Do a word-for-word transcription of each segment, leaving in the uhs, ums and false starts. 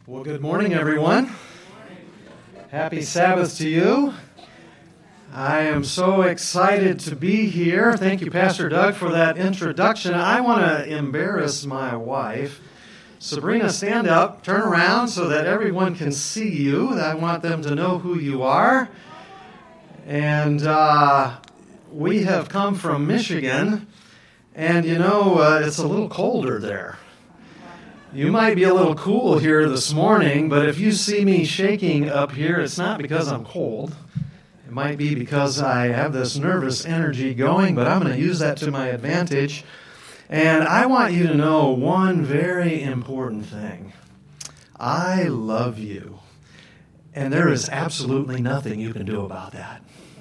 Well, good morning, everyone. Happy Sabbath to you. I am so excited to be here. Thank you, Pastor Doug, for that introduction. I want to embarrass my wife. Sabrina, stand up, turn around so that everyone can see you. I want them to know who you are. And uh, we have come from Michigan, and you know, uh, it's a little colder there. You might be a little cool here this morning, but if you see me shaking up here, it's not because I'm cold. It might be because I have this nervous energy going, but I'm going to use that to my advantage. And I want you to know one very important thing. I love you, and there is absolutely nothing you can do about that.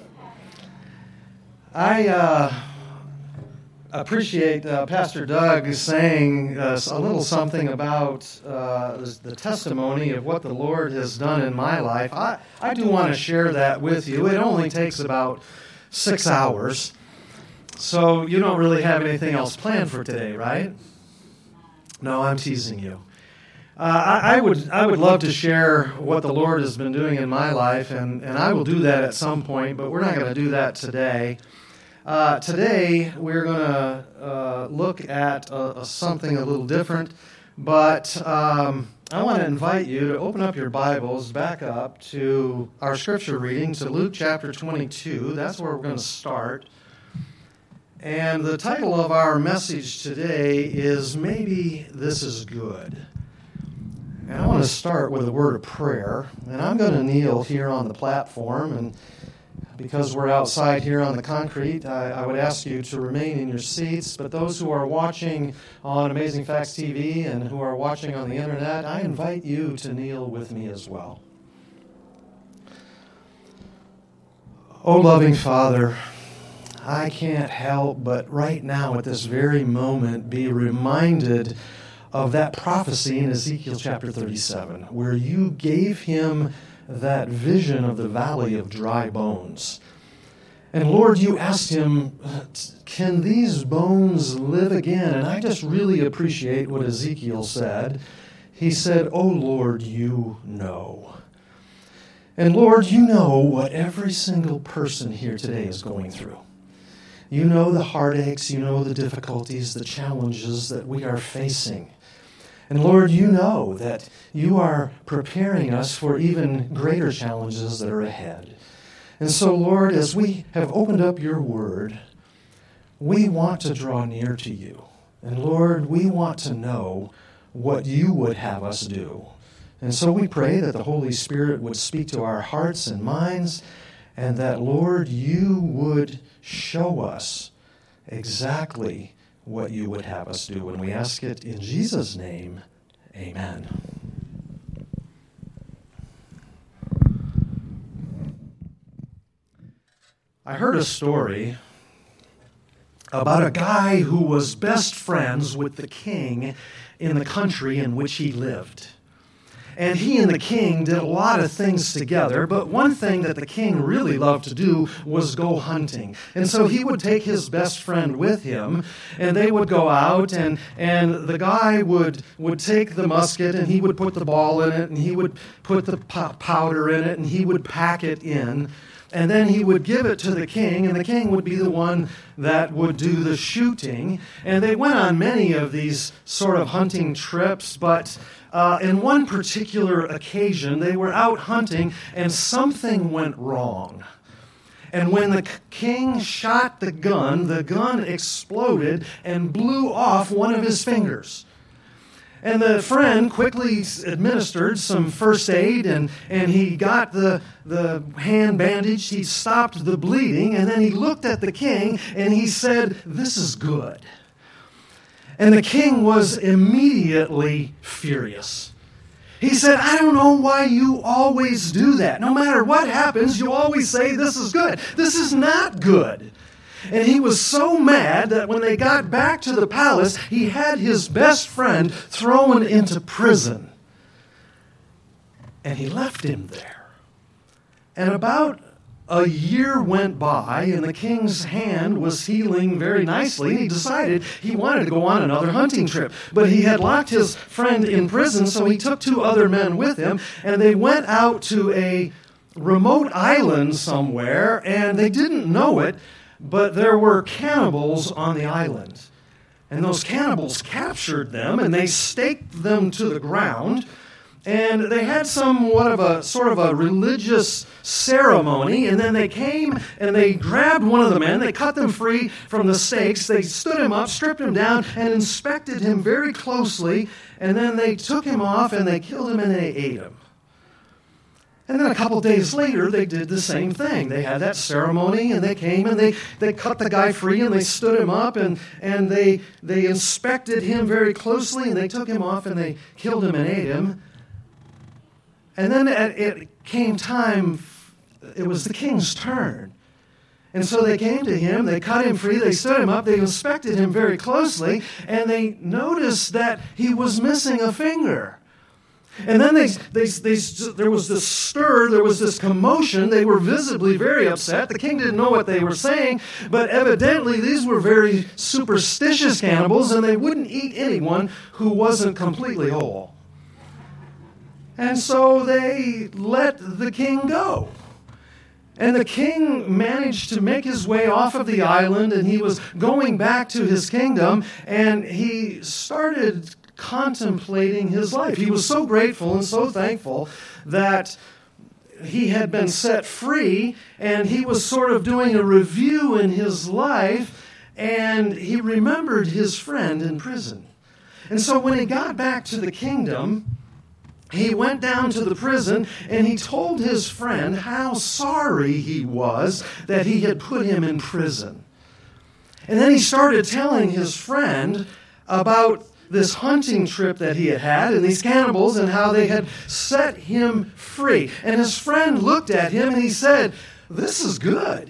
I uh, appreciate uh, Pastor Doug saying uh, a little something about uh, the testimony of what the Lord has done in my life. I, I do want to share that with you. It only takes about six hours, so you don't really have anything else planned for today, right? No, I'm teasing you. Uh, I, I would I would love to share what the Lord has been doing in my life, and, and I will do that at some point, but we're not going to do that today. Uh, today, we're going to uh, look at uh, something a little different, but um, I want to invite you to open up your Bibles, back up to our scripture reading, to Luke chapter twenty-two. That's where we're going to start. And the title of our message today is Maybe This Is Good. And I want to start with a word of prayer, and I'm going to kneel here on the platform, and because we're outside here on the concrete, I, I would ask you to remain in your seats. But those who are watching on Amazing Facts T V and who are watching on the internet, I invite you to kneel with me as well. Oh, loving Father, I can't help but right now at this very moment be reminded of that prophecy in Ezekiel chapter thirty-seven, where you gave him that vision of the valley of dry bones. And Lord, you asked him, can these bones live again? And I just really appreciate what Ezekiel said. He said, oh Lord, you know. And Lord, you know what every single person here today is going through. You know the heartaches, you know the difficulties, the challenges that we are facing. And Lord, you know that you are preparing us for even greater challenges that are ahead. And so, Lord, as we have opened up your word, we want to draw near to you. And Lord, we want to know what you would have us do. And so we pray that the Holy Spirit would speak to our hearts and minds, and that, Lord, you would show us exactly what you would have us do. And we ask it in Jesus' name, amen. I heard a story about a guy who was best friends with the king in the country in which he lived. And he and the king did a lot of things together, but one thing that the king really loved to do was go hunting. And so he would take his best friend with him, and they would go out, and, and the guy would, would take the musket, and he would put the ball in it, and he would put the powder in it, and he would pack it in. And then he would give it to the king, and the king would be the one that would do the shooting. And they went on many of these sort of hunting trips, but uh, in one particular occasion, they were out hunting, and something went wrong. And when the king shot the gun, the gun exploded and blew off one of his fingers. And the friend quickly administered some first aid, and, and he got the, the hand bandaged, he stopped the bleeding, and then he looked at the king, and he said, this is good. And the king was immediately furious. He said, I don't know why you always do that. No matter what happens, you always say, this is good. This is not good. And he was so mad that when they got back to the palace, he had his best friend thrown into prison. And he left him there. And about a year went by, and the king's hand was healing very nicely, and he decided he wanted to go on another hunting trip. But he had locked his friend in prison, so he took two other men with him, and they went out to a remote island somewhere, and they didn't know it, but there were cannibals on the island. And those cannibals captured them, and they staked them to the ground. And they had somewhat of a sort of a religious ceremony, and then they came and they grabbed one of the men, they cut them free from the stakes, they stood him up, stripped him down, and inspected him very closely, and then they took him off and they killed him and they ate him. And then a couple days later, they did the same thing. They had that ceremony, and they came and they, they cut the guy free, and they stood him up, and, and they, they inspected him very closely, and they took him off and they killed him and ate him. And then it came time, it was the king's turn. And so they came to him, they cut him free, they stood him up, they inspected him very closely, and they noticed that he was missing a finger. And then they, they, they, there was this stir, there was this commotion, they were visibly very upset. The king didn't know what they were saying, but evidently these were very superstitious cannibals, and they wouldn't eat anyone who wasn't completely whole. And so they let the king go. And the king managed to make his way off of the island, and he was going back to his kingdom, and he started contemplating his life. He was so grateful and so thankful that he had been set free, and he was sort of doing a review in his life, and he remembered his friend in prison. And so when he got back to the kingdom, he went down to the prison, and he told his friend how sorry he was that he had put him in prison. And then he started telling his friend about this hunting trip that he had had and these cannibals and how they had set him free. And his friend looked at him and he said, "This is good."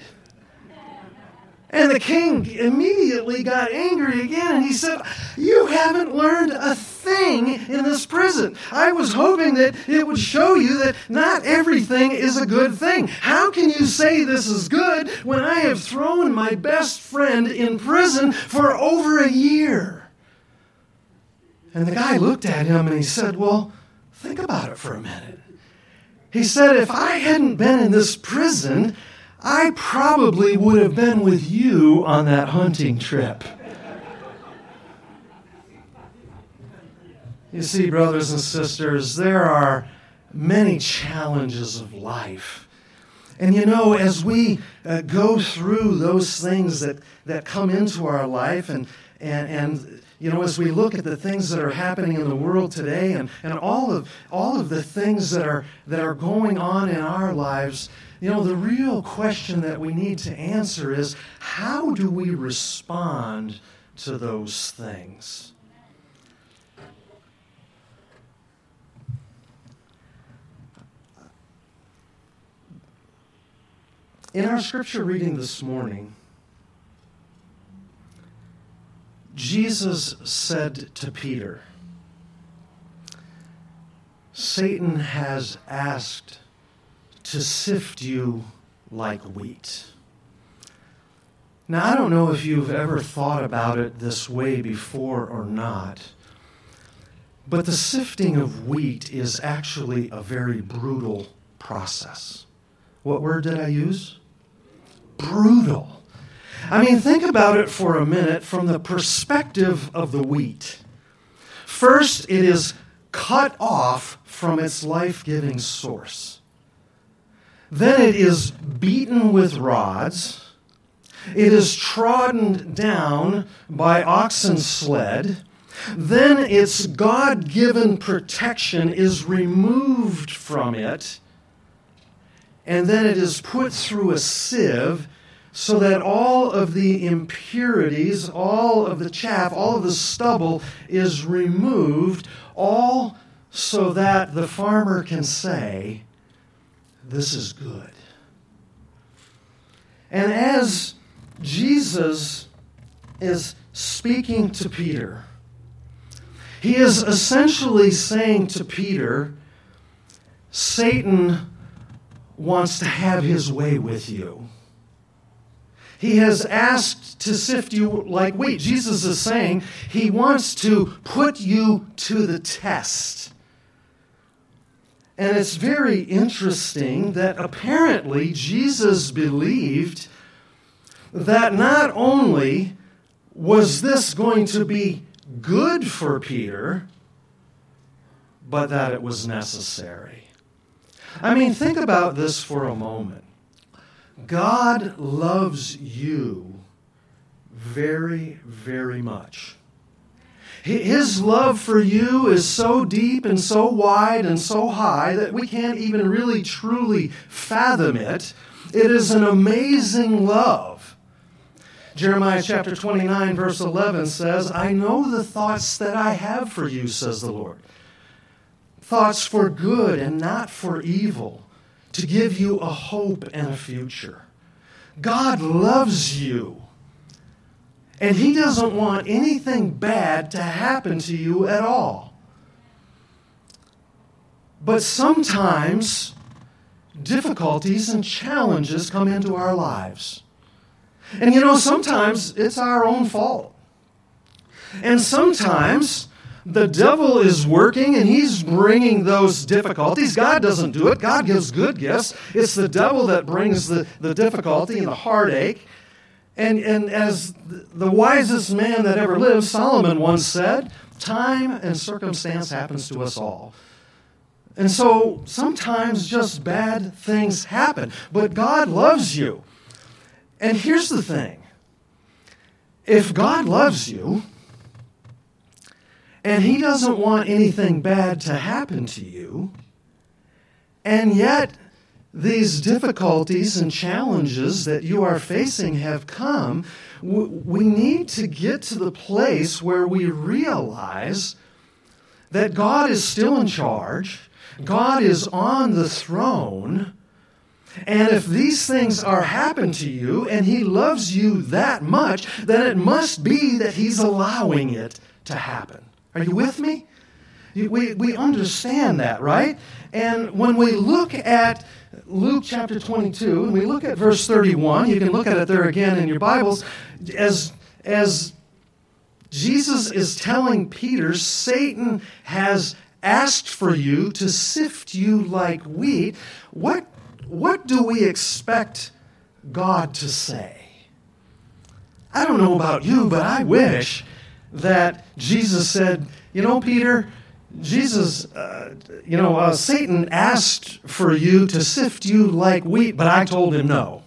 And the king immediately got angry again, and he said, "You haven't learned a thing in this prison. I was hoping that it would show you that not everything is a good thing. How can you say this is good when I have thrown my best friend in prison for over a year?" And the guy looked at him and he said, "Well, think about it for a minute." He said, "If I hadn't been in this prison, I probably would have been with you on that hunting trip." You see, brothers and sisters, there are many challenges of life. And you know, as we uh, go through those things that, that come into our life, and, and, and you know, as we look at the things that are happening in the world today, and, and all of all of the things that are that are going on in our lives, you know, the real question that we need to answer is, how do we respond to those things? In our scripture reading this morning, Jesus said to Peter, "Satan has asked to sift you like wheat." Now, I don't know if you've ever thought about it this way before or not, but the sifting of wheat is actually a very brutal process. What word did I use? Brutal. I mean, think about it for a minute from the perspective of the wheat. First, it is cut off from its life-giving source. Then it is beaten with rods. It is trodden down by oxen's sled. Then its God-given protection is removed from it. And then it is put through a sieve so that all of the impurities, all of the chaff, all of the stubble is removed, all so that the farmer can say, "This is good." And as Jesus is speaking to Peter, he is essentially saying to Peter, Satan wants to have his way with you. He has asked to sift you like wheat. Jesus is saying he wants to put you to the test. And it's very interesting that apparently Jesus believed that not only was this going to be good for Peter, but that it was necessary. I mean, think about this for a moment. God loves you very, very much. His love for you is so deep and so wide and so high that we can't even really truly fathom it. It is an amazing love. Jeremiah chapter twenty-nine, verse eleven says, I know the thoughts that I have for you, says the Lord. Thoughts for good and not for evil, to give you a hope and a future. God loves you. And he doesn't want anything bad to happen to you at all. But sometimes difficulties and challenges come into our lives. And you know, sometimes it's our own fault. And sometimes the devil is working and he's bringing those difficulties. God doesn't do it. God gives good gifts. It's the devil that brings the, the difficulty and the heartache. And, and as the wisest man that ever lived, Solomon once said, time and circumstance happens to us all. And so sometimes just bad things happen. But God loves you. And here's the thing. If God loves you, and he doesn't want anything bad to happen to you, and yet these difficulties and challenges that you are facing have come, we need to get to the place where we realize that God is still in charge, God is on the throne, and if these things are happening to you and he loves you that much, then it must be that he's allowing it to happen. Are you with me? We, we understand that, right? And when we look at Luke chapter twenty-two, and we look at verse thirty-one, you can look at it there again in your Bibles, as, as Jesus is telling Peter, Satan has asked for you to sift you like wheat. What, what do we expect God to say? I don't know about you, but I wish that Jesus said, you know, Peter, Jesus, uh, you know, uh, Satan asked for you to sift you like wheat, but I told him no.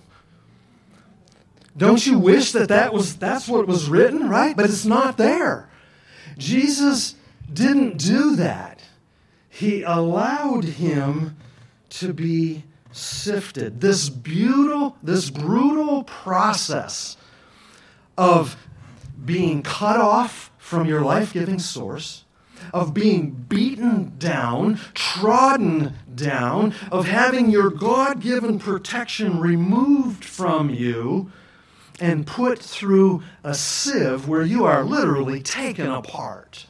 Don't you wish that, that was, that's what was written, right? But it's not there. Jesus didn't do that. He allowed him to be sifted. This beautiful, this brutal process of being cut off from your life-giving source, of being beaten down, trodden down, of having your God-given protection removed from you and put through a sieve where you are literally taken apart.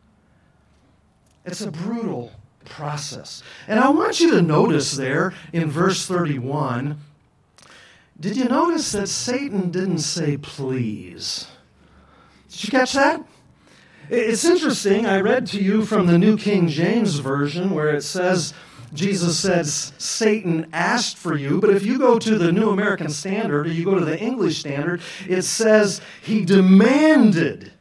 It's a brutal process. And I want you to notice there in verse thirty-one, did you notice that Satan didn't say please? Did you catch that? It's interesting. I read to you from the New King James Version where it says, Jesus says, Satan asked for you. But if you go to the New American Standard or you go to the English Standard, it says he demanded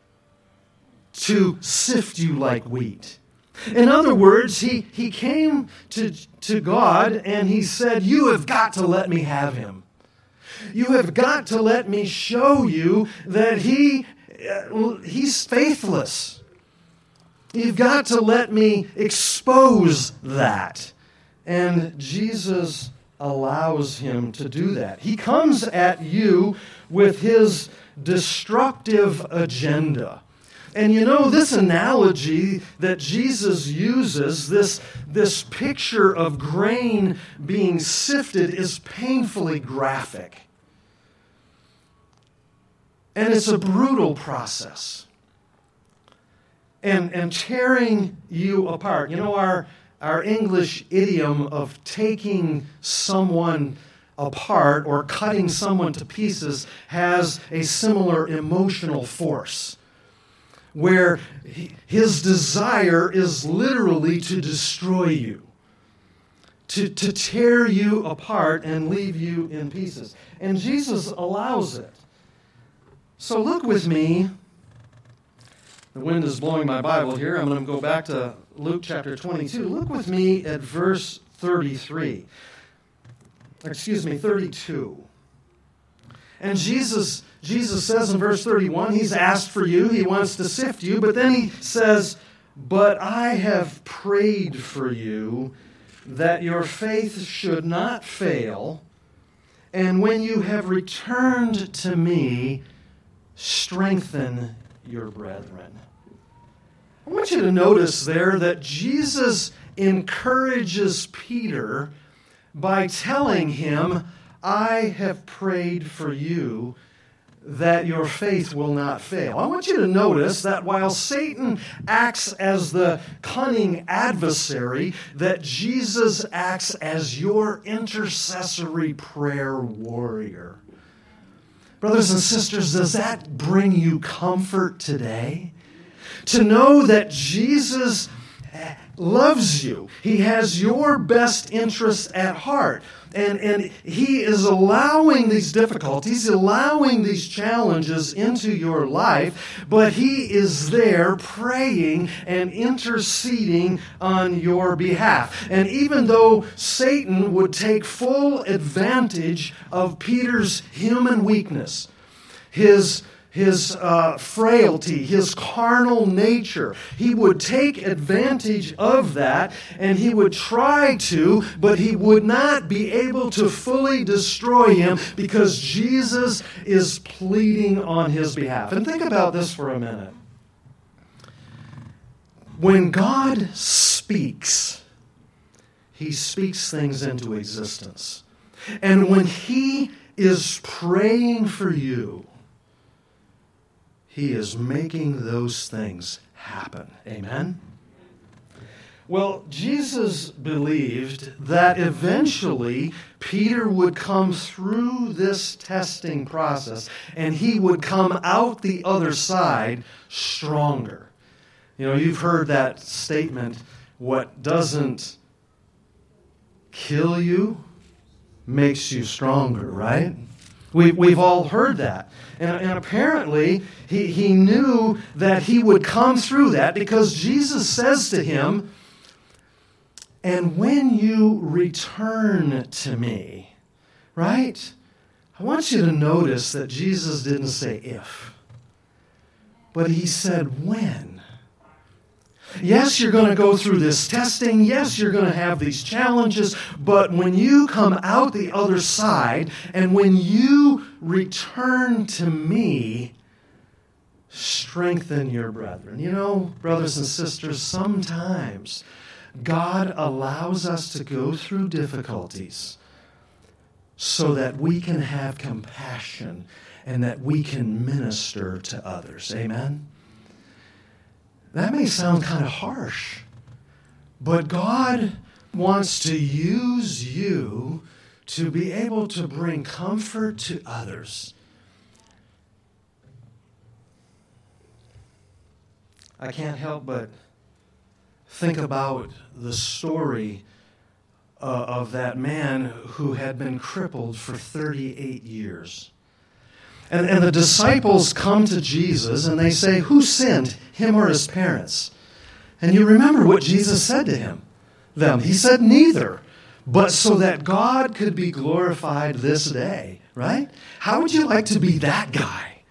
to sift you like wheat. In other words, he, he came to, to God and he said, you have got to let me have him. You have got to let me show you that he uh, he's faithless. You've got to let me expose that. And Jesus allows him to do that. He comes at you with his destructive agenda. And you know, this analogy that Jesus uses, this, this picture of grain being sifted, is painfully graphic. And it's a brutal process. And, and tearing you apart. You know, our, our English idiom of taking someone apart or cutting someone to pieces has a similar emotional force, where his desire is literally to destroy you, to, to tear you apart and leave you in pieces. And Jesus allows it. So look with me. The wind is blowing my Bible here. I'm going to go back to Luke chapter twenty-two. Look with me at verse thirty-three. Excuse me, thirty-two. And Jesus, Jesus says in verse thirty-one, he's asked for you, he wants to sift you, but then he says, "But I have prayed for you that your faith should not fail, and when you have returned to me, strengthen your brethren." I want you to notice there that Jesus encourages Peter by telling him, "I have prayed for you that your faith will not fail." I want you to notice that while Satan acts as the cunning adversary, that Jesus acts as your intercessory prayer warrior. Brothers and sisters, does that bring you comfort today? To know that Jesus loves you. He has your best interests at heart. And, and he is allowing these difficulties, allowing these challenges into your life, but he is there praying and interceding on your behalf. And even though Satan would take full advantage of Peter's human weakness, his his uh, frailty, his carnal nature, he would take advantage of that, and he would try to, but he would not be able to fully destroy him because Jesus is pleading on his behalf. And think about this for a minute. When God speaks, he speaks things into existence. And when he is praying for you, he is making those things happen. Amen? Well, Jesus believed that eventually Peter would come through this testing process and he would come out the other side stronger. You know, you've heard that statement, what doesn't kill you makes you stronger, right? We, we've all heard that. And, and apparently, he, he knew that he would come through that because Jesus says to him, "And when you return to me," right? I want you to notice that Jesus didn't say if, but he said when. Yes, you're going to go through this testing. Yes, you're going to have these challenges. But when you come out the other side and when you return to me, strengthen your brethren. You know, brothers and sisters, sometimes God allows us to go through difficulties so that we can have compassion and that we can minister to others. Amen? That may sound kind of harsh, but God wants to use you to be able to bring comfort to others. I can't help but think about the story uh, of that man who had been crippled for thirty-eight years. And, and the disciples come to Jesus and they say, "Who sinned, him or his parents?" And you remember what Jesus said to him, them. He said, "Neither, but so that God could be glorified this day," right? How would you like to be that guy?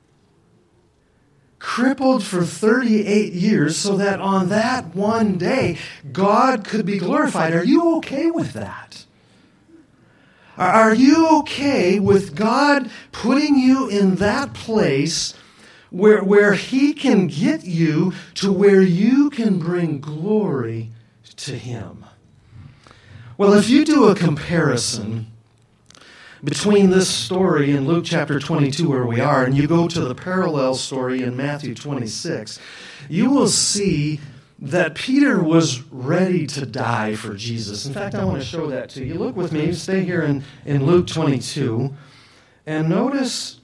Crippled for thirty-eight years so that on that one day, God could be glorified. Are you okay with that? Are you okay with God putting you in that place where, where he can get you to where you can bring glory to him? Well, if you do a comparison between this story in Luke chapter twenty-two where we are, and you go to the parallel story in Matthew twenty-six, you will see that Peter was ready to die for Jesus. In fact, I want to show that to you. Look with me. Stay here in, in Luke twenty-two. And notice,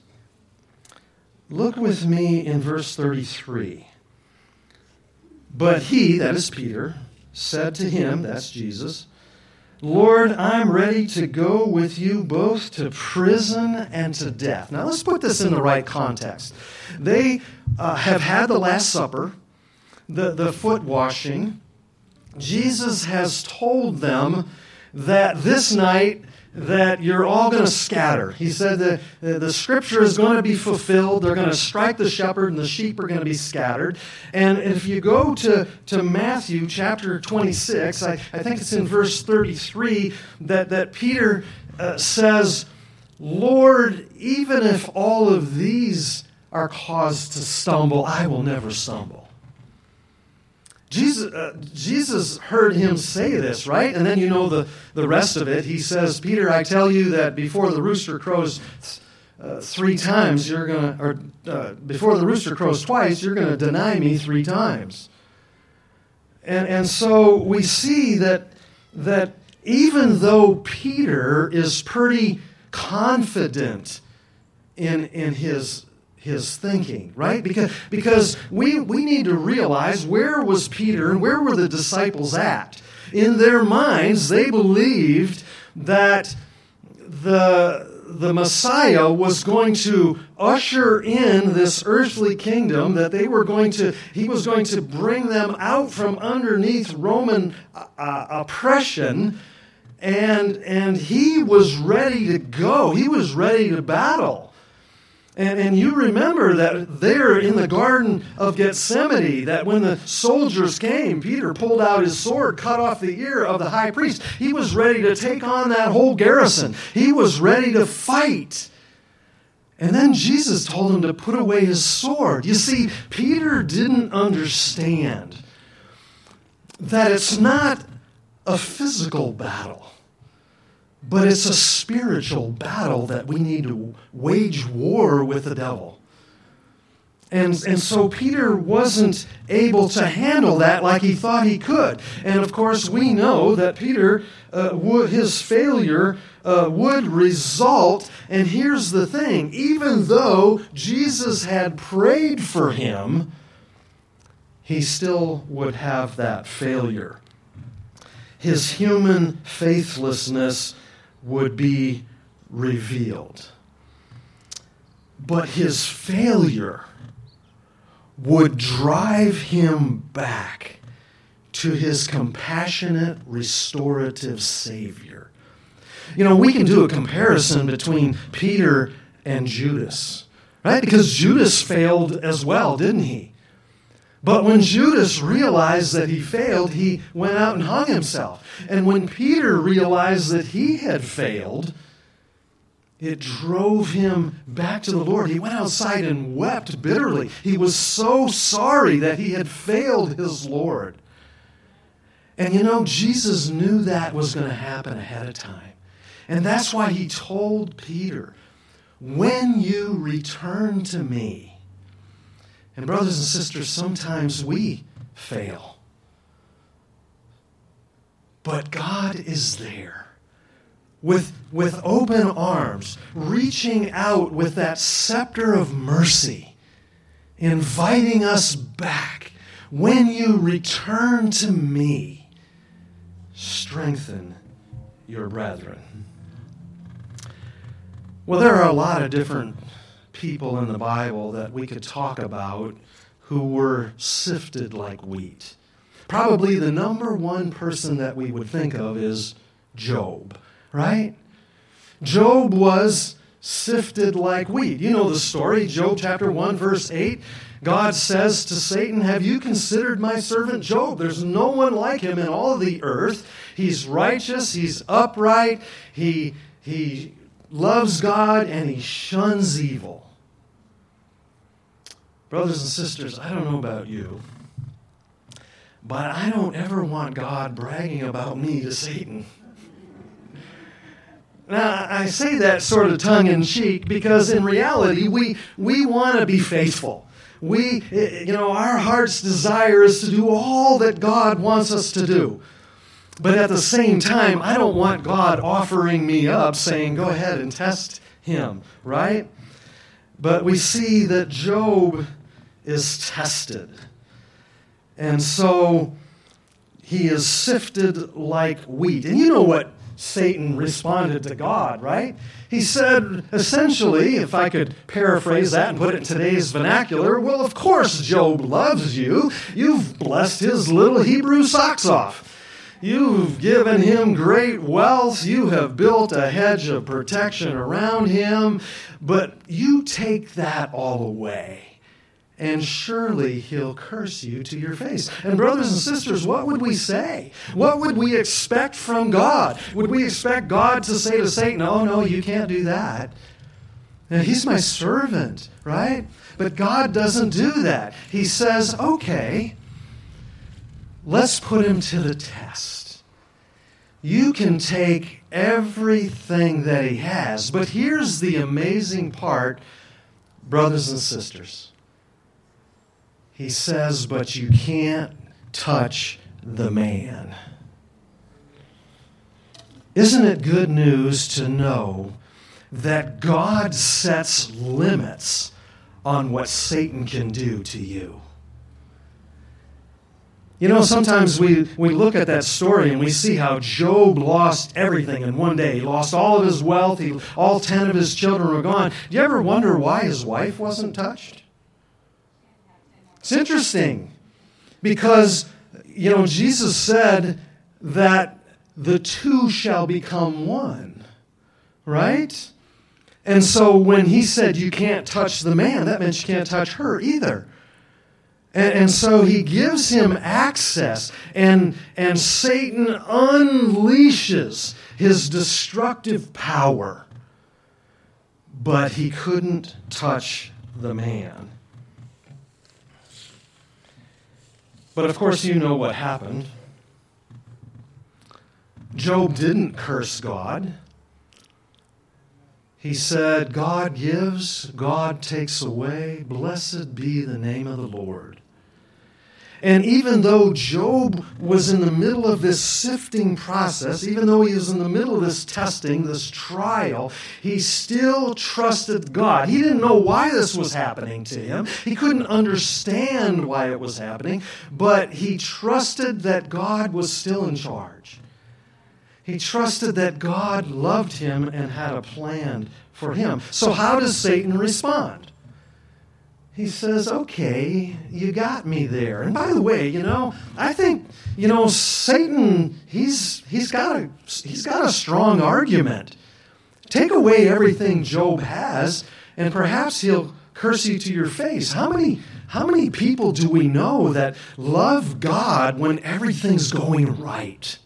look with me in verse thirty-three. But he, that is Peter, said to him, that's Jesus, Lord, I'm ready to go with you both to prison and to death. Now let's put this in the right context. They uh, have had the Last Supper, the, the foot washing. Jesus has told them that this night that you're all going to scatter. He said that the scripture is going to be fulfilled. They're going to strike the shepherd and the sheep are going to be scattered. And if you go to, to Matthew chapter twenty-six, I, I think it's in verse thirty-three, that, that Peter uh, says, Lord, even if all of these are caused to stumble, I will never stumble. Jesus, uh, Jesus heard him say this, right? And then you know the, the rest of it. He says, Peter, I tell you that before the rooster crows uh, three times, you're going to, or uh, before the rooster crows twice, you're going to deny me three times. And, and so we see that, that even though Peter is pretty confident in, in his his thinking, right? Because, because we, we need to realize, where was Peter and where were the disciples at? In their minds, they believed that the, the Messiah was going to usher in this earthly kingdom, that they were going to, he was going to bring them out from underneath Roman uh, oppression, and, and he was ready to go. He was ready to battle. And, and you remember that there in the Garden of Gethsemane, that when the soldiers came, Peter pulled out his sword, cut off the ear of the high priest. He was ready to take on that whole garrison. He was ready to fight. And then Jesus told him to put away his sword. You see, Peter didn't understand that it's not a physical battle, but it's a spiritual battle that we need to wage war with the devil. And, and so Peter wasn't able to handle that like he thought he could. And of course, we know that Peter, uh, would, his failure uh, would result, and here's the thing, even though Jesus had prayed for him, he still would have that failure. His human faithlessness would be revealed. But his failure would drive him back to his compassionate, restorative Savior. You know, we can do a comparison between Peter and Judas, right? Because Judas failed as well, didn't he? But when Judas realized that he failed, he went out and hung himself. And when Peter realized that he had failed, it drove him back to the Lord. He went outside and wept bitterly. He was so sorry that he had failed his Lord. And you know, Jesus knew that was going to happen ahead of time. And that's why he told Peter, when you return to me. And brothers and sisters, sometimes we fail. But God is there with, with open arms, reaching out with that scepter of mercy, inviting us back. When you return to me, strengthen your brethren. Well, there are a lot of different people in the Bible that we could talk about who were sifted like wheat. Probably the number one person that we would think of is Job, right? Job was sifted like wheat. You know the story, Job chapter one, verse eight. God says to Satan, have you considered my servant Job? There's no one like him in all the earth. He's righteous, he's upright, he, he loves God, and he shuns evil. Brothers and sisters, I don't know about you, but I don't ever want God bragging about me to Satan. Now, I say that sort of tongue-in-cheek because in reality, we, we want to be faithful. we, you know, our heart's desire is to do all that God wants us to do. But at the same time, I don't want God offering me up saying, go ahead and test him, right? But we see that Job is tested. And so he is sifted like wheat. And you know what Satan responded to God, right? He said, essentially, if I could paraphrase that and put it in today's vernacular, well, of course Job loves you. You've blessed his little Hebrew socks off. You've given him great wealth. You have built a hedge of protection around him. But you take that all away, and surely he'll curse you to your face. And brothers and sisters, what would we say? What would we expect from God? Would we expect God to say to Satan, oh, no, you can't do that? And he's my servant, right? But God doesn't do that. He says, okay, let's put him to the test. You can take everything that he has, but here's the amazing part, brothers and sisters. He says, but you can't touch the man. Isn't it good news to know that God sets limits on what Satan can do to you? You know, sometimes we, we look at that story and we see how Job lost everything in one day. He lost all of his wealth. He, all ten of his children were gone. Do you ever wonder why his wife wasn't touched? It's interesting because, you know, Jesus said that the two shall become one, right? And so when he said you can't touch the man, that meant you can't touch her either. And, and so he gives him access, and, and Satan unleashes his destructive power. But he couldn't touch the man. But of course you know what happened. Job didn't curse God. He said, God gives, God takes away. Blessed be the name of the Lord. And even though Job was in the middle of this sifting process, even though he was in the middle of this testing, this trial, he still trusted God. He didn't know why this was happening to him. He couldn't understand why it was happening, but he trusted that God was still in charge. He trusted that God loved him and had a plan for him. So how does Satan respond? He says, okay, you got me there. And by the way, you know, I think, you know, Satan, he's he's got a he's got a strong argument. Take away everything Job has, and perhaps he'll curse you to your face. How many how many people do we know that love God when everything's going right?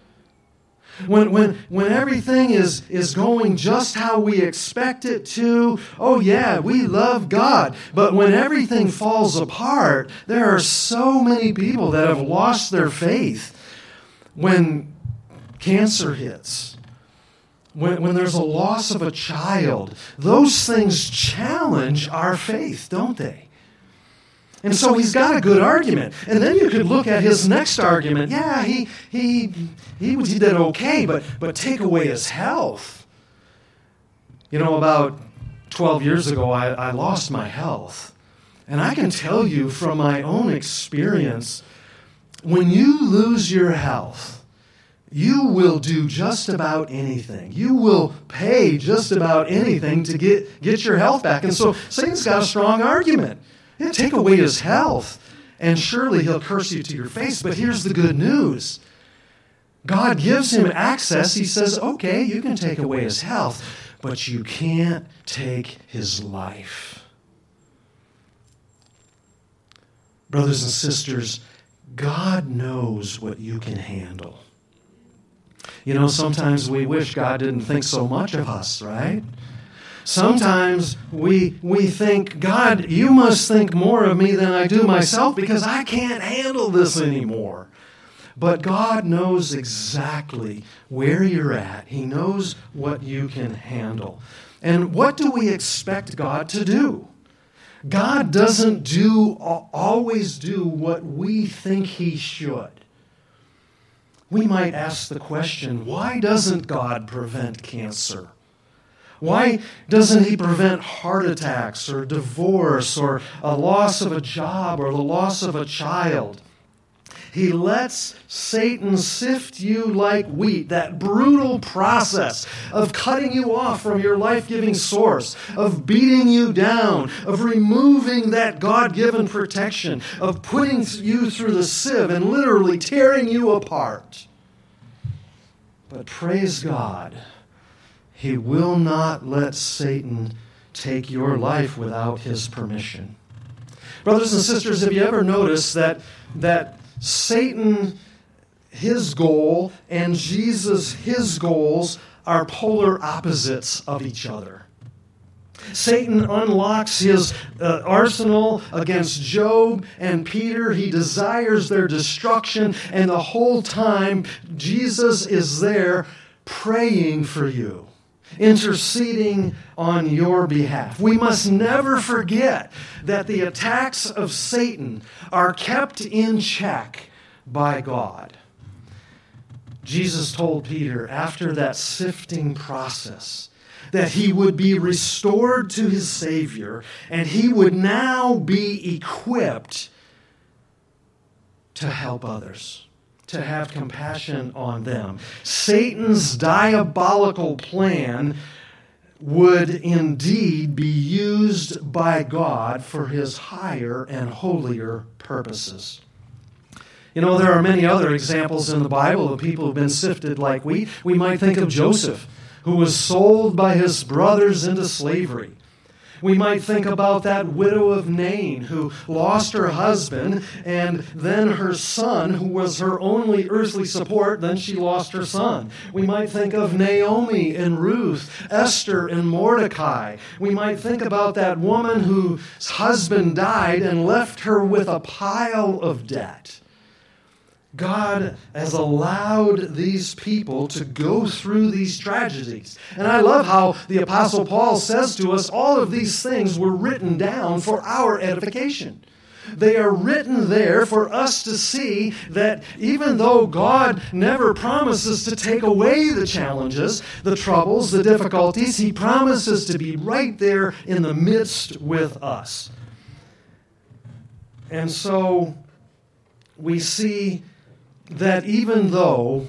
When, when, when everything is, is going just how we expect it to, oh yeah, we love God. But when everything falls apart, there are so many people that have lost their faith. When cancer hits, when, when there's a loss of a child, those things challenge our faith, don't they? And so he's got a good argument. And then you could look at his next argument. Yeah, he he he, he did okay, but but take away his health. You know, about twelve years ago, I, I lost my health. And I can tell you from my own experience, when you lose your health, you will do just about anything. You will pay just about anything to get, get your health back. And so Satan's got a strong argument. Yeah, take away his health, and surely he'll curse you to your face. But here's the good news. God gives him access. He says, okay, you can take away his health, but you can't take his life. Brothers and sisters, God knows what you can handle. You know, sometimes we wish God didn't think so much of us, right? Sometimes we we think, God, you must think more of me than I do myself because I can't handle this anymore. But God knows exactly where you're at. He knows what you can handle. And what do we expect God to do? God doesn't do always do what we think he should. We might ask the question, why doesn't God prevent cancer? Why doesn't he prevent heart attacks or divorce or a loss of a job or the loss of a child? He lets Satan sift you like wheat, that brutal process of cutting you off from your life-giving source, of beating you down, of removing that God-given protection, of putting you through the sieve and literally tearing you apart. But praise God, he will not let Satan take your life without his permission. Brothers and sisters, have you ever noticed that that Satan, his goal, and Jesus, his goals, are polar opposites of each other? Satan unlocks his uh, arsenal against Job and Peter. He desires their destruction, and the whole time Jesus is there praying for you, interceding on your behalf. We must never forget that the attacks of Satan are kept in check by God. Jesus told Peter after that sifting process that he would be restored to his Savior and he would now be equipped to help others, to have compassion on them. Satan's diabolical plan would indeed be used by God for his higher and holier purposes. You know, there are many other examples in the Bible of people who've been sifted like wheat. We might think of Joseph, who was sold by his brothers into slavery. We might think about that widow of Nain who lost her husband and then her son, who was her only earthly support, then she lost her son. We might think of Naomi and Ruth, Esther and Mordecai. We might think about that woman whose husband died and left her with a pile of debt. God has allowed these people to go through these tragedies. And I love how the Apostle Paul says to us, all of these things were written down for our edification. They are written there for us to see that even though God never promises to take away the challenges, the troubles, the difficulties, he promises to be right there in the midst with us. And so we see that even though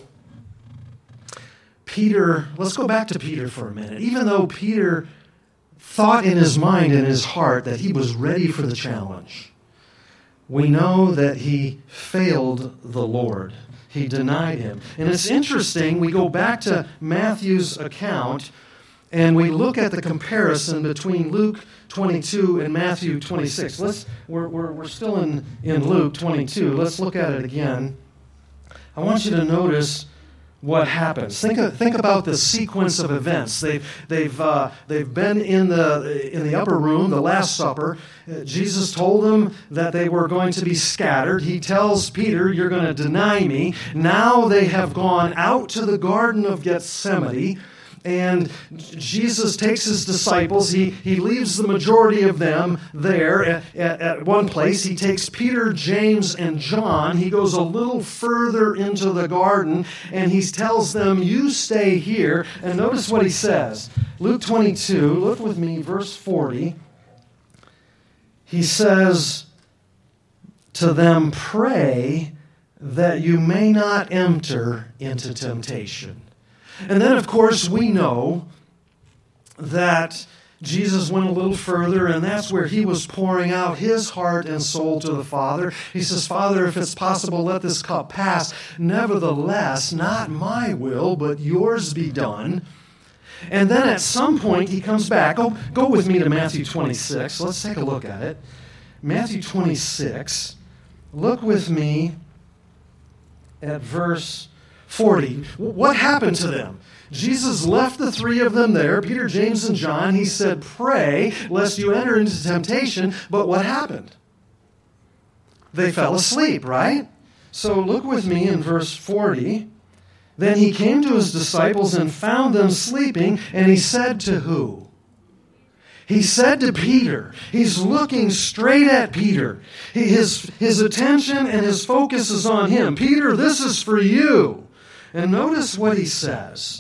Peter, let's go back to Peter for a minute. Even though Peter thought in his mind and his heart that he was ready for the challenge, we know that he failed the Lord. He denied him. And it's interesting, we go back to Matthew's account and we look at the comparison between Luke twenty-two and Matthew twenty-six. Let's, we're, we're, we're still in, in Luke twenty-two. Let's look at it again. I want you to notice what happens. Think of, think about the sequence of events. They've they've uh, they've been in the in the upper room, the Last Supper. Uh, Jesus told them that they were going to be scattered. He tells Peter, "You're going to deny me." Now they have gone out to the Garden of Gethsemane. And Jesus takes his disciples. He, he leaves the majority of them there at, at, at one place. He takes Peter, James, and John. He goes a little further into the garden, and he tells them, you stay here. And notice what he says. Luke twenty-two, look with me, verse forty. He says to them, pray that you may not enter into temptation. And then, of course, we know that Jesus went a little further, and that's where he was pouring out his heart and soul to the Father. He says, Father, if it's possible, let this cup pass. Nevertheless, not my will, but yours be done. And then at some point, he comes back. Oh, go with me to Matthew twenty-six. Let's take a look at it. Matthew twenty-six. Look with me at verse forty. What happened to them? Jesus left the three of them there, Peter, James, and John. He said, pray lest you enter into temptation. But what happened? They fell asleep, right? So look with me in verse forty. Then he came to his disciples and found them sleeping, and he said to who? He said to Peter, he's looking straight at Peter. His, his attention and his focus is on him. Peter, this is for you. And notice what he says.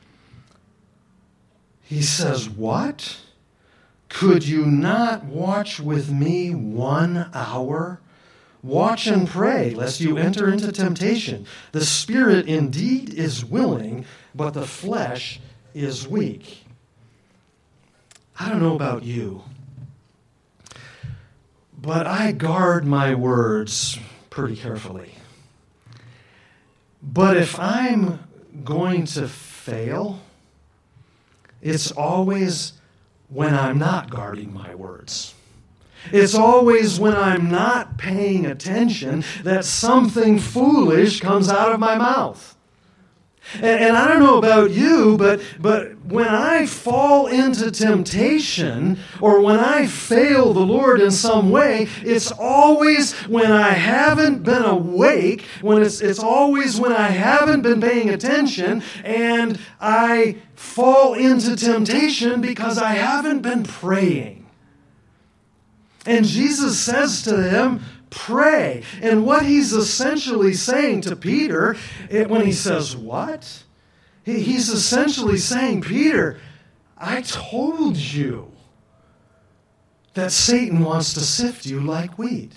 He says, what? Could you not watch with me one hour? Watch and pray, lest you enter into temptation. The spirit indeed is willing, but the flesh is weak. I don't know about you, but I guard my words pretty carefully. But if I'm going to fail, it's always when I'm not guarding my words. It's always when I'm not paying attention that something foolish comes out of my mouth. And, and I don't know about you, but, but when I fall into temptation or when I fail the Lord in some way, it's always when I haven't been awake, when it's, it's always when I haven't been paying attention and I fall into temptation because I haven't been praying. And Jesus says to them, pray. And what he's essentially saying to Peter, it, when he says, what? He, he's essentially saying, Peter, I told you that Satan wants to sift you like wheat.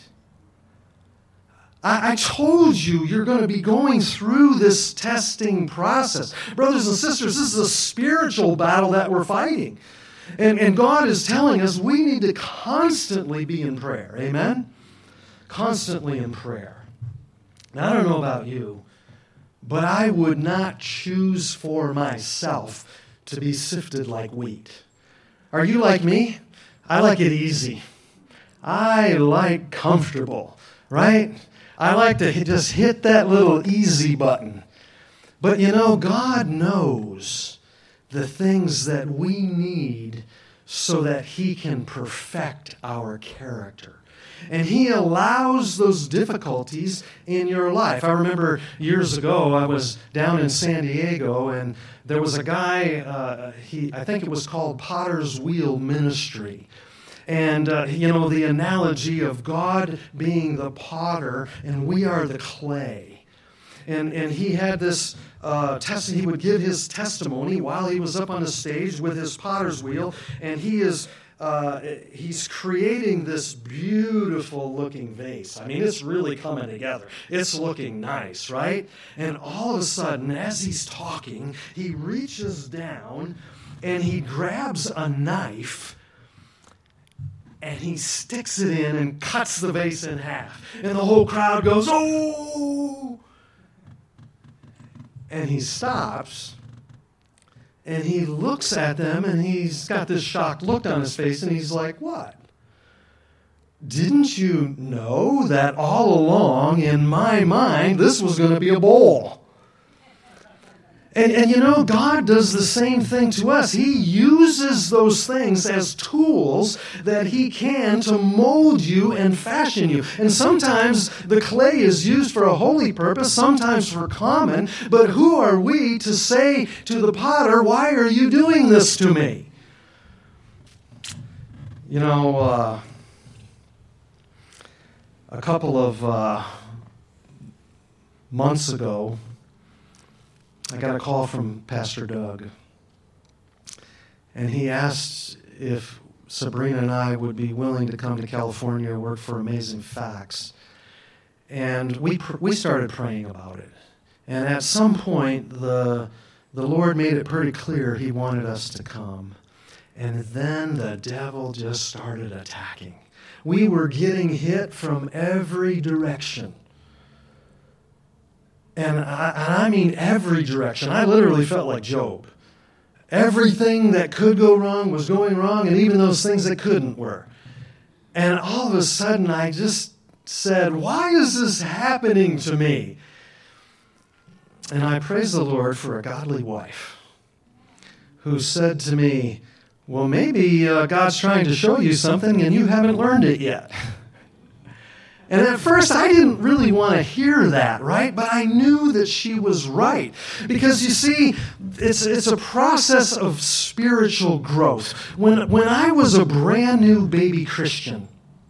I, I told you you're going to be going through this testing process. Brothers and sisters, this is a spiritual battle that we're fighting. And, and God is telling us we need to constantly be in prayer. Amen? Constantly in prayer. Now, I don't know about you, but I would not choose for myself to be sifted like wheat. Are you like me? I like it easy. I like comfortable, right? I like to just hit that little easy button. But you know, God knows the things that we need so that He can perfect our character. And He allows those difficulties in your life. I remember years ago, I was down in San Diego, and there was a guy, uh, he I think it was called Potter's Wheel Ministry. And, uh, you know, the analogy of God being the potter and we are the clay. And and he had this uh, test. He would give his testimony while he was up on the stage with his potter's wheel, and he is uh, he's creating this beautiful looking vase. I mean, it's really coming together. It's looking nice, right? And all of a sudden, as he's talking, he reaches down and he grabs a knife. And he sticks it in and cuts the vase in half. And the whole crowd goes, oh! And he stops, and he looks at them, and he's got this shocked look on his face, and he's like, what? Didn't you know that all along, in my mind, this was going to be a bowl? And, and you know, God does the same thing to us. He uses those things as tools that He can to mold you and fashion you. And sometimes the clay is used for a holy purpose, sometimes for common. But who are we to say to the potter, why are you doing this to me? You know, uh, a couple of uh, months ago, I got a call from Pastor Doug, and he asked if Sabrina and I would be willing to come to California and work for Amazing Facts. And we pr- we started praying about it. And at some point, the the Lord made it pretty clear He wanted us to come. And then the devil just started attacking. We were getting hit from every direction. And I, and I mean every direction. I literally felt like Job. Everything that could go wrong was going wrong, and even those things that couldn't were. And all of a sudden, I just said, why is this happening to me? And I praise the Lord for a godly wife who said to me, well, maybe uh, God's trying to show you something, and you haven't learned it yet. And at first, I didn't really want to hear that, right? But I knew that she was right. Because you see, it's, it's a process of spiritual growth. When, when I was a brand new baby Christian,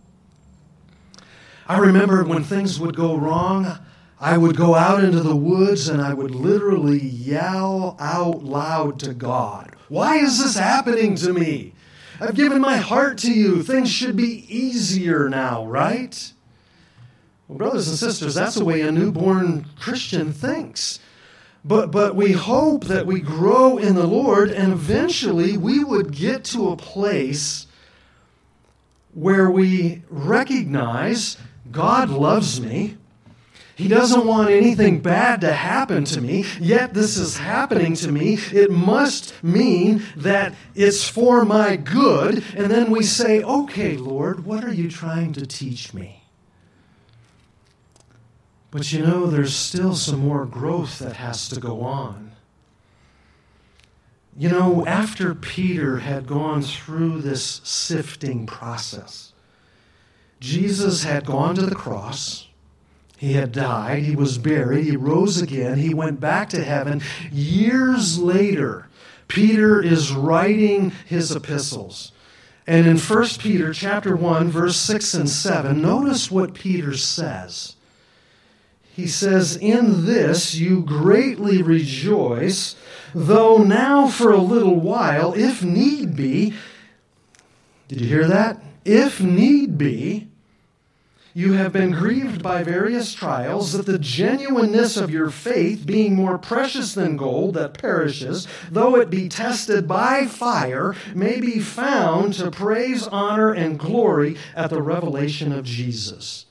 I remember when things would go wrong, I would go out into the woods and I would literally yell out loud to God, "Why is this happening to me? I've given my heart to you. Things should be easier now, right?" Well, brothers and sisters, that's the way a newborn Christian thinks. But, but we hope that we grow in the Lord, and eventually we would get to a place where we recognize God loves me. He doesn't want anything bad to happen to me, yet this is happening to me. It must mean that it's for my good. And then we say, "Okay, Lord, what are you trying to teach me?" But you know, there's still some more growth that has to go on. You know, after Peter had gone through this sifting process, Jesus had gone to the cross. He had died. He was buried. He rose again. He went back to heaven. Years later, Peter is writing his epistles. And in First Peter chapter one, verse six and seven, notice what Peter says. He says, "In this you greatly rejoice, though now for a little while, if need be," did you hear that? "If need be, you have been grieved by various trials, that the genuineness of your faith, being more precious than gold that perishes, though it be tested by fire, may be found to praise, honor, and glory at the revelation of Jesus."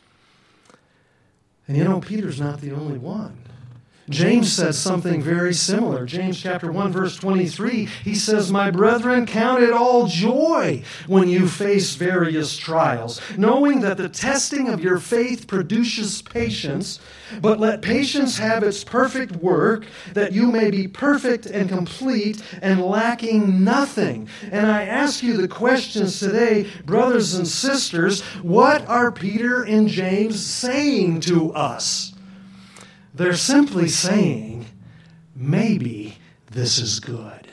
And you know, Peter's not the only one. James says something very similar. James chapter one, verse twenty-three, he says, "My brethren, count it all joy when you face various trials, knowing that the testing of your faith produces patience, but let patience have its perfect work, that you may be perfect and complete and lacking nothing." And I ask you the questions today, brothers and sisters, what are Peter and James saying to us? They're simply saying, maybe this is good.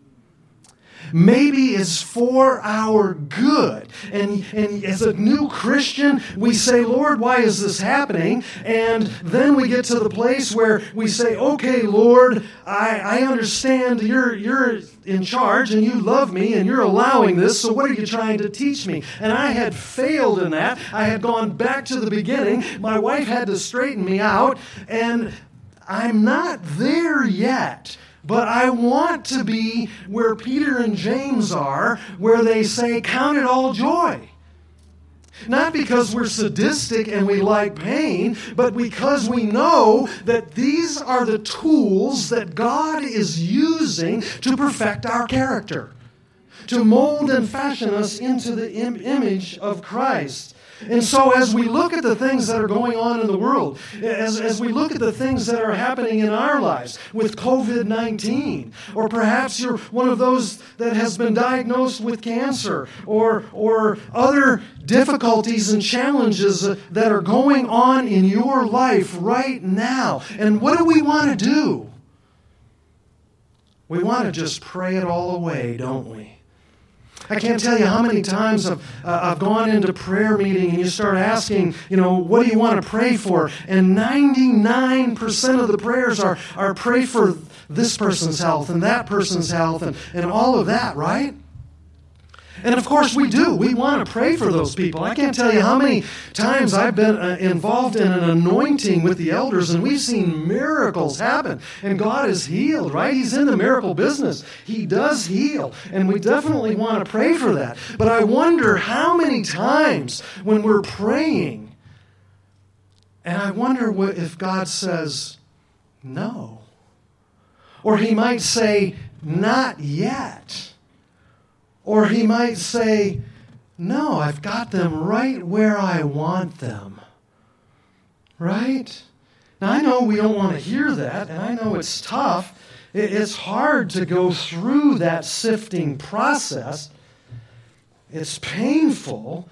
Maybe it's for our good. And, and as a new Christian, we say, "Lord, why is this happening?" And then we get to the place where we say, "Okay, Lord, I, I understand you're, you're in charge and you love me and you're allowing this, so what are you trying to teach me?" And I had failed in that. I had gone back to the beginning. My wife had to straighten me out, and I'm not there yet. But I want to be where Peter and James are, where they say, "Count it all joy." Not because we're sadistic and we like pain, but because we know that these are the tools that God is using to perfect our character, to mold and fashion us into the im- image of Christ. And so as we look at the things that are going on in the world, as, as we look at the things that are happening in our lives with covid nineteen, or perhaps you're one of those that has been diagnosed with cancer, or, or other difficulties and challenges that are going on in your life right now. And what do we want to do? We want to just pray it all away, don't we? I can't tell you how many times I've, uh, I've gone into prayer meeting and you start asking, you know, what do you want to pray for? And ninety-nine percent of the prayers are, are pray for this person's health and that person's health and, and all of that, right? And of course we do. We want to pray for those people. I can't tell you how many times I've been uh, involved in an anointing with the elders, and we've seen miracles happen. And God is healed, right? He's in the miracle business. He does heal. And we definitely want to pray for that. But I wonder how many times when we're praying, and I wonder what if God says, no. Or He might say, not yet. Or He might say, no, I've got them right where I want them. Right? Now, I know we don't want to hear that, and I know it's tough. It's hard to go through that sifting process. It's painful.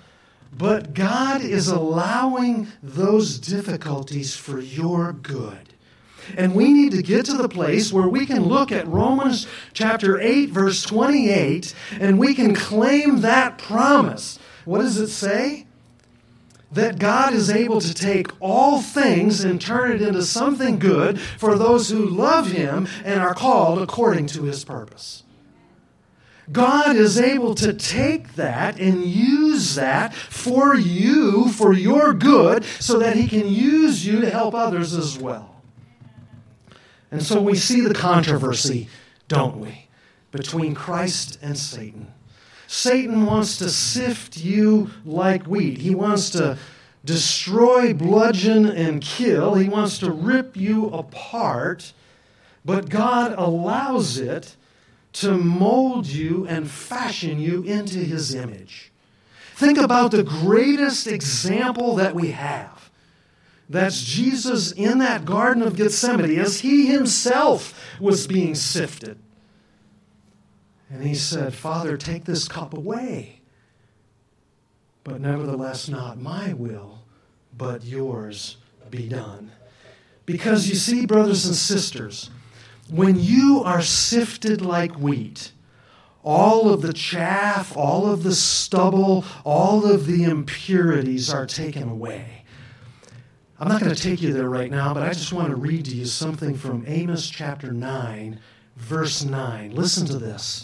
But God is allowing those difficulties for your good. And we need to get to the place where we can look at Romans chapter eight, verse twenty-eight, and we can claim that promise. What does it say? That God is able to take all things and turn it into something good for those who love Him and are called according to His purpose. God is able to take that and use that for you, for your good, so that He can use you to help others as well. And so we see the controversy, don't we, between Christ and Satan. Satan wants to sift you like wheat. He wants to destroy, bludgeon, and kill. He wants to rip you apart. But God allows it to mold you and fashion you into His image. Think about the greatest example that we have. That's Jesus in that Garden of Gethsemane as He Himself was being sifted. And He said, Father, take this cup away. But nevertheless, not my will, but yours be done. Because you see, brothers and sisters, when you are sifted like wheat, all of the chaff, all of the stubble, all of the impurities are taken away. I'm not going to take you there right now, but I just want to read to you something from Amos chapter nine, verse nine. Listen to this.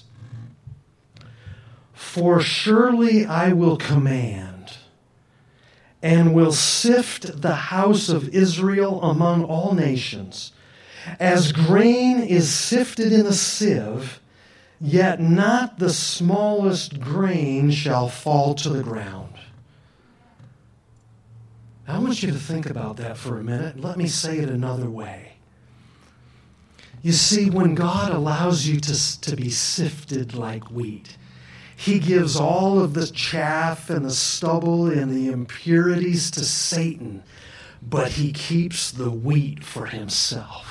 For surely I will command and will sift the house of Israel among all nations. As grain is sifted in a sieve, yet not the smallest grain shall fall to the ground. I want you to think about that for a minute. Let me say it another way. You see, when God allows you to, to be sifted like wheat, He gives all of the chaff and the stubble and the impurities to Satan, but He keeps the wheat for Himself.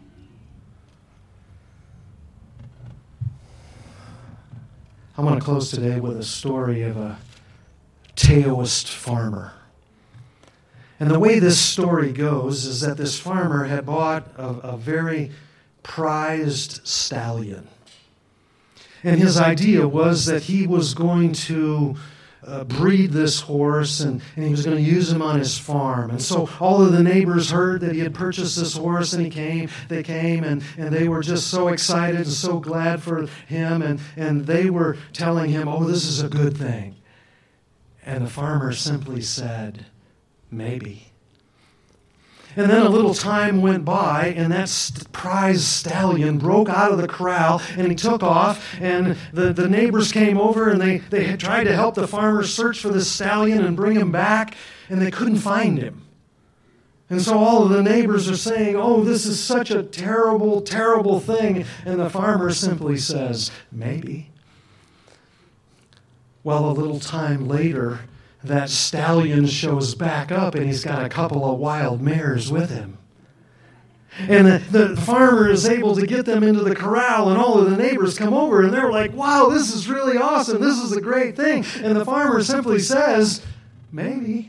I want to close today with a story of a Taoist farmer. And the way this story goes is that this farmer had bought a, a very prized stallion. And his idea was that he was going to uh, breed this horse and, and he was going to use him on his farm. And so all of the neighbors heard that he had purchased this horse and he came, they came and, and they were just so excited and so glad for him. And, and they were telling him, oh, this is a good thing. And the farmer simply said, maybe. And then a little time went by, and that st- prize stallion broke out of the corral, and he took off, and the, the neighbors came over, and they, they had tried to help the farmer search for this stallion and bring him back, and they couldn't find him. And so all of the neighbors are saying, oh, this is such a terrible, terrible thing. And the farmer simply says, maybe. Well, a little time later, that stallion shows back up and he's got a couple of wild mares with him. And the, the farmer is able to get them into the corral, and all of the neighbors come over and they're like, wow, this is really awesome. This is a great thing. And the farmer simply says, maybe.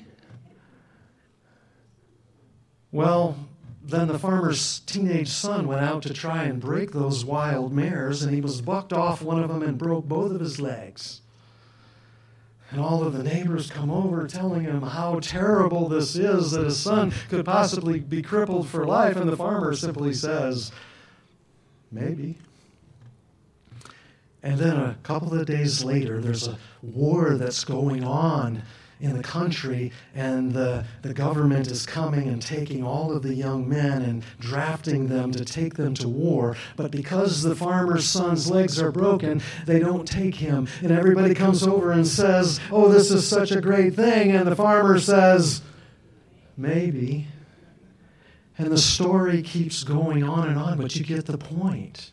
Well, then the farmer's teenage son went out to try and break those wild mares, and he was bucked off one of them and broke both of his legs. And all of the neighbors come over telling him how terrible this is, that his son could possibly be crippled for life. And the farmer simply says, maybe. And then a couple of days later, there's a war that's going on in the country, and the, the government is coming and taking all of the young men and drafting them to take them to war. But because the farmer's son's legs are broken, they don't take him. And everybody comes over and says, oh, this is such a great thing. And the farmer says, maybe. And the story keeps going on and on, but you get the point.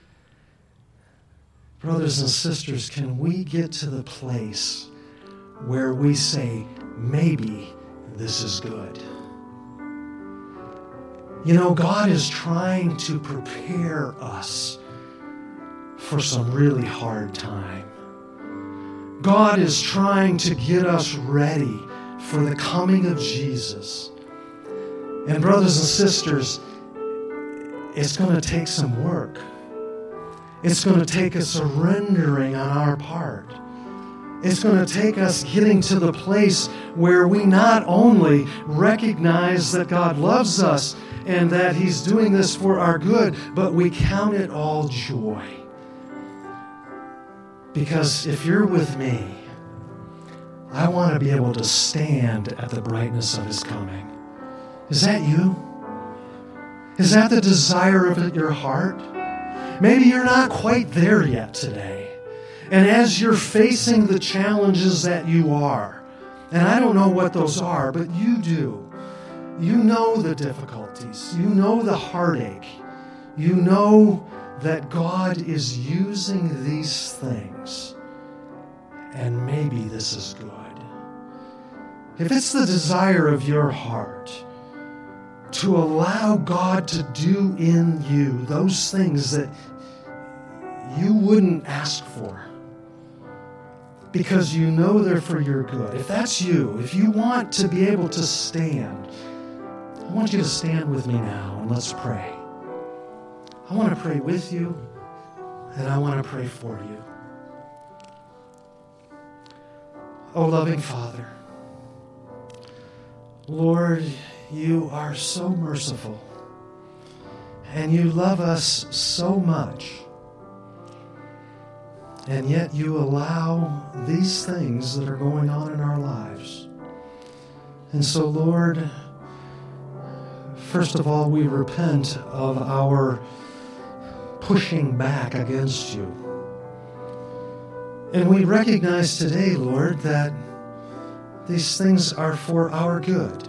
Brothers and sisters, can we get to the place where we say, maybe this is good? You know, God is trying to prepare us for some really hard time. God is trying to get us ready for the coming of Jesus. And brothers and sisters, it's going to take some work. It's going to take a surrendering on our part. It's going to take us getting to the place where we not only recognize that God loves us and that He's doing this for our good, but we count it all joy. Because if you're with me, I want to be able to stand at the brightness of His coming. Is that you? Is that the desire of your heart? Maybe you're not quite there yet today. And as you're facing the challenges that you are, and I don't know what those are, but you do. You know the difficulties. You know the heartache. You know that God is using these things. And maybe this is good. If it's the desire of your heart to allow God to do in you those things that you wouldn't ask for, because you know they're for your good. If that's you, if you want to be able to stand, I want you to stand with me now and let's pray. I want to pray with you and I want to pray for you. Oh, loving Father, Lord, you are so merciful and you love us so much. And yet you allow these things that are going on in our lives. And so, Lord, first of all, we repent of our pushing back against you. And we recognize today, Lord, that these things are for our good.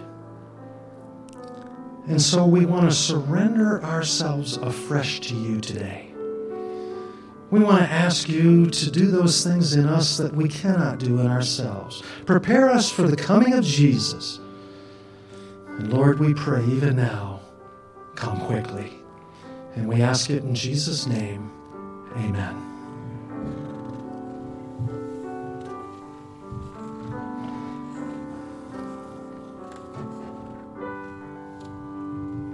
And so we want to surrender ourselves afresh to you today. We want to ask you to do those things in us that we cannot do in ourselves. Prepare us for the coming of Jesus. And Lord, we pray even now, come quickly. And we ask it in Jesus' name. Amen.